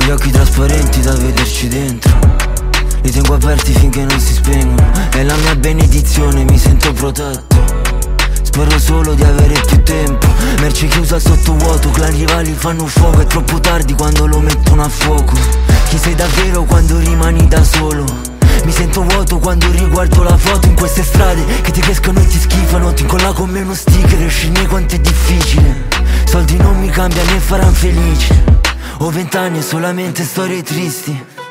gli occhi trasparenti da vederci dentro, li tengo aperti finché non si spengono. È la mia benedizione, mi sento protetto. Spero solo di avere più tempo. Merce chiusa sotto vuoto, clan rivali fanno fuoco. È troppo tardi quando lo mettono a fuoco. Chi sei davvero quando rimani da solo? Mi sento vuoto quando riguardo la foto in queste strade che ti crescono e ti schifano. Ti incolla con me uno sticker e scegli quanto è difficile. Soldi non mi cambiano né faranno felice. Ho 20 anni e solamente storie tristi.